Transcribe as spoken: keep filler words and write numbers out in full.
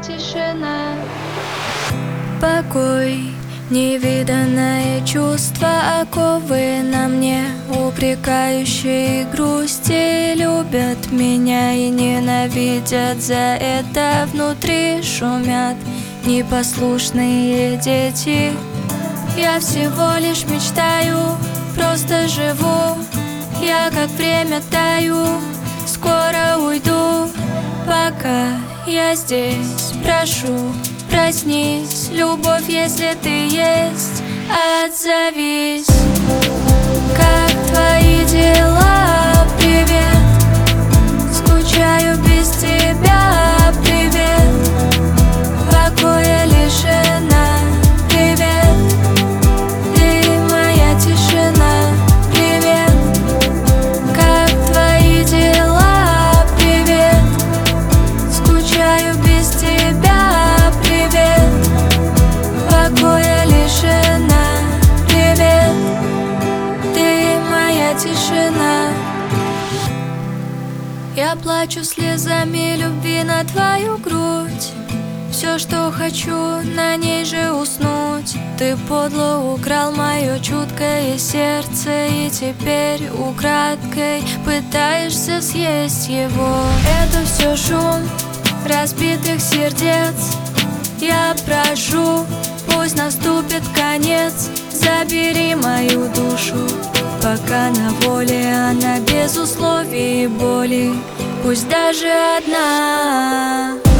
тишина. Покой, невиданное чувство, оковы на мне, упрекающие грусти, любят меня и ненавидят за это. Внутри шумят непослушные дети. Я всего лишь мечтаю, просто живу. Я как время таю, скоро уйду. Пока я здесь, прошу, проснись, любовь, если ты есть, отзовись. Как твои дела? Привет. Скучаю без тебя. Привет. Покоя лишена. Привет. Ты моя тишина. Привет. Как твои дела? Привет. Скучаю без тебя. Привет. Покоя лишена. Привет. Ты моя тишина. Я плачу слезами любви на твою грудь. Все, что хочу, на ней же уснуть. Ты подло украл мое чуткое сердце, и теперь украдкой пытаешься съесть его. Это все шум разбитых сердец. Я прошу, пусть наступит конец. Забери мою душу, пока на воле она без условий и боли. Пусть даже одна.